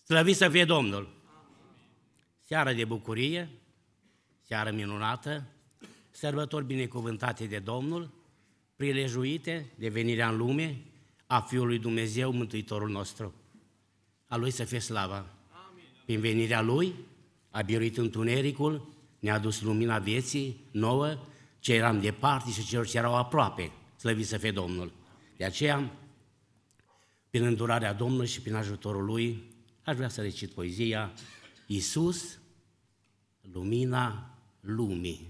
Slăvit să fie Domnul! Seară de bucurie, seară minunată, sărbători binecuvântate de Domnul, prilejuite de venirea în lume a Fiului Dumnezeu, Mântuitorul nostru. A Lui să fie slava! Prin venirea Lui a biruit întunericul, ne-a adus lumina vieții nouă, ce eram departe și celor ce erau aproape. Slăvit să fie Domnul! De aceea, prin îndurarea Domnului și prin ajutorul Lui, aș vrea să recit poezia Iisus, lumina lumii.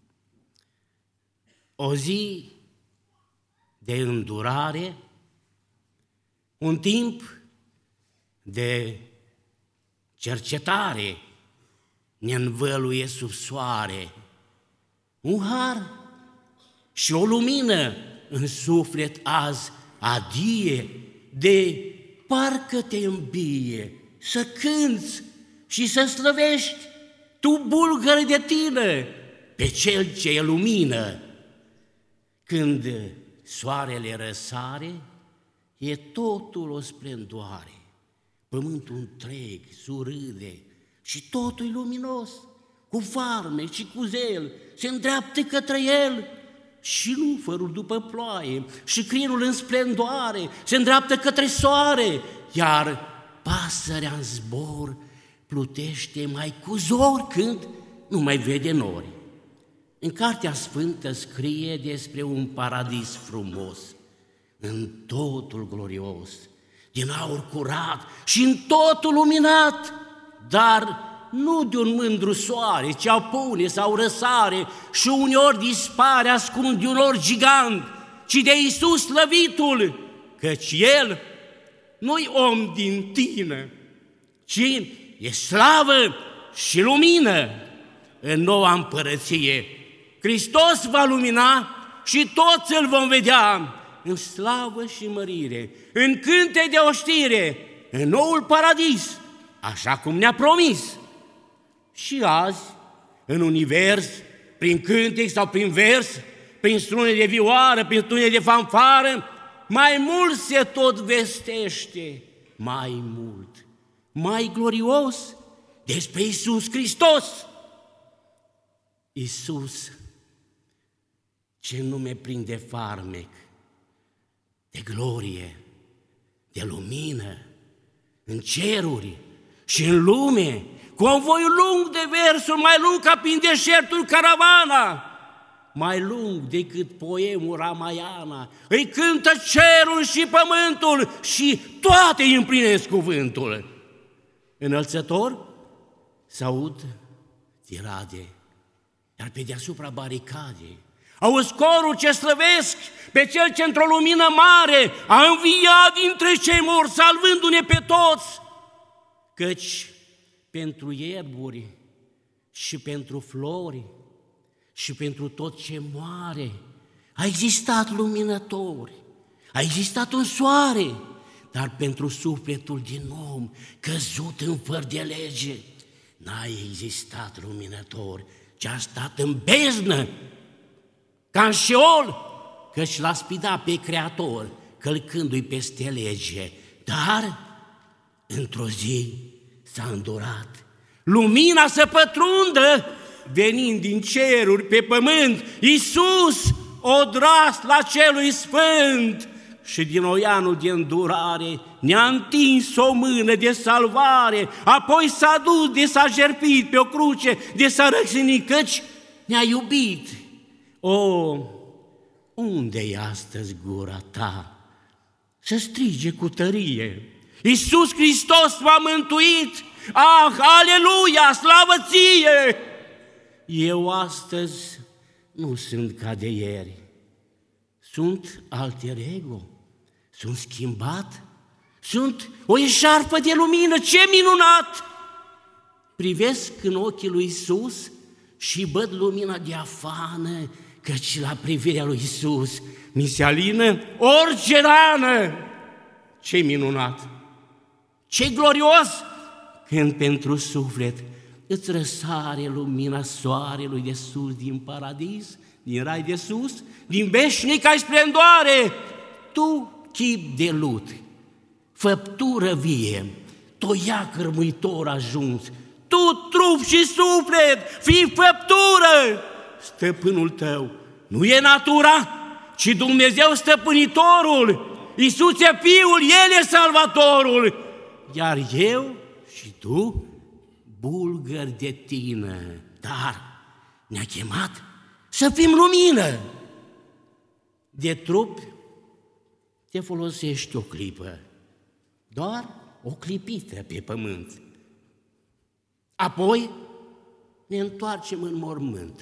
O zi de îndurare, un timp de cercetare ne învăluie sub soare, un har și o lumină în suflet azi adie, de parcă te îmbie să cânți și să slăvești tu, bulgăre de tine, pe Cel ce e lumină. Când soarele răsare, e totul o splendoare, pământul întreg surâde și totul e luminos, cu farmec și cu zel, se îndreaptă către El și lufărul după ploaie și crinul în splendoare se îndreaptă către soare, iar pasărea în zbor plutește mai cu zor când nu mai vede nori. În Cartea Sfântă scrie despre un paradis frumos, în totul glorios, din aur curat și în totul luminat, dar nu de un mândru soare, ce apune sau răsare și uneori dispare ascund de un or gigant, ci de Iisus slăvitul, căci El nu-i om din tine, ci e slavă și lumină în noua împărăție. Hristos va lumina și toți îl vom vedea în slavă și mărire, în cânte de oștire, în noul paradis, așa cum ne-a promis. Și azi, în univers, prin cântec sau prin vers, prin strune de vioară, prin strune de fanfară, mai mult se tot vestește, mai mult, mai glorios despre Iisus Hristos. Iisus, ce nume plin de farmec, de glorie, de lumină, în ceruri și în lume, convoiul lung de versuri, mai lung ca prin deșertul Caravana, mai lung decât poemul Ramayana, îi cântă cerul și pământul și toate îi împlinesc cuvântul. Înălțător s-aud tirade, iar pe deasupra baricade auzi corul ce slăvesc pe Cel ce într-o lumină mare a înviat dintre cei morți, salvându-ne pe toți, căci pentru ierburi și pentru flori și pentru tot ce moare a existat luminători, a existat un soare, dar pentru sufletul din om căzut în făr de lege n-a existat luminător, ci a stat în beznă, ca în Șeol, căci l-a spidat pe Creator, călcându-i peste lege, dar într-o zi s-a îndurat. Lumina să pătrundă, venind din ceruri pe pământ, Iisus, odras la celui sfânt, și din oianul de îndurare ne-a întins o mână de salvare, apoi s-a dus de s-a jertfit pe o cruce, de s-a răcsinit, căci ne-a iubit. O, unde-i astăzi gura ta să strige cu tărie? Iisus Hristos m-a mântuit, ah, aleluia, slavă ție! Eu astăzi nu sunt ca de ieri, sunt alter ego, sunt schimbat, sunt o eșarfă de lumină, ce minunat! Privesc în ochii lui Iisus și văd lumina diafană, căci la privirea lui Iisus mi se alină orice rană. Ce minunat! Ce glorios când pentru suflet îți răsare lumina soarelui de sus din paradis, din rai de sus, din veșnica splendoare. Tu, chip de lut, făptură vie, toiac rămâitor ajuns, tu, trup și suflet, fii făptură. Stăpânul tău nu e natura, ci Dumnezeu stăpânitorul. Iisus e Fiul, El e Salvatorul. Iar eu și tu, bulgări de tine, dar ne-a chemat să fim lumină. De trup te folosești o clipă, doar o clipită pe pământ. Apoi ne întoarcem în mormânt,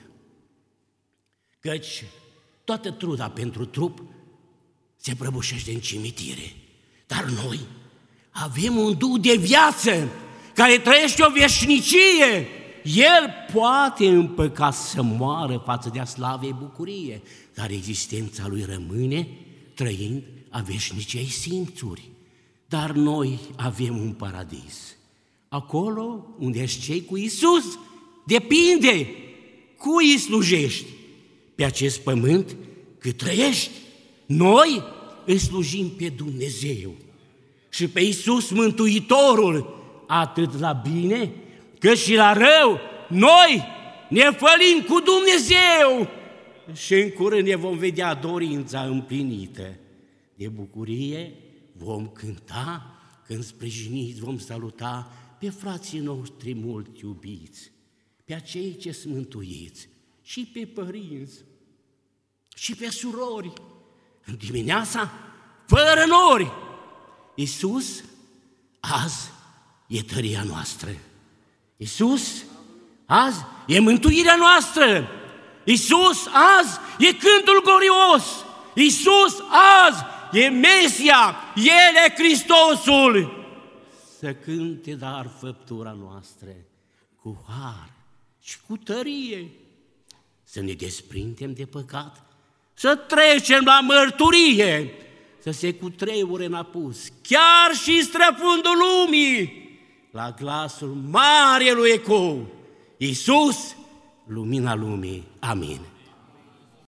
căci toată truda pentru trup se prăbușește în cimitire. Dar noi avem un Duh de viață care trăiește o veșnicie. El poate împăca să moară față de a slavei bucurie, dar existența lui rămâne trăind a veșniciei simțuri. Dar noi avem un paradis, acolo unde ești cei cu Iisus. Depinde cui îi slujești. Pe acest pământ cât trăiești, noi îi slujim pe Dumnezeu și pe Iisus Mântuitorul, atât la bine cât și la rău. Noi ne fălim cu Dumnezeu și în curând ne vom vedea dorința împlinită. De bucurie vom cânta când sprijiniți vom saluta pe frații noștri mult iubiți, pe acei ce sunt mântuiți și pe părinți și pe surori. În dimineața, fără nori, Iisus azi e tăria noastră. Iisus azi e mântuirea noastră. Iisus azi e cântul glorios. Iisus azi e Mesia, El e Hristosul. Să cânte dar făptura noastră cu har și cu tărie, să ne desprindem de păcat, să trecem la mărturie, să se cutremure în apus, chiar și străfundul lumii, la glasul mare lui Ecou. Iisus, lumina lumii. Amin.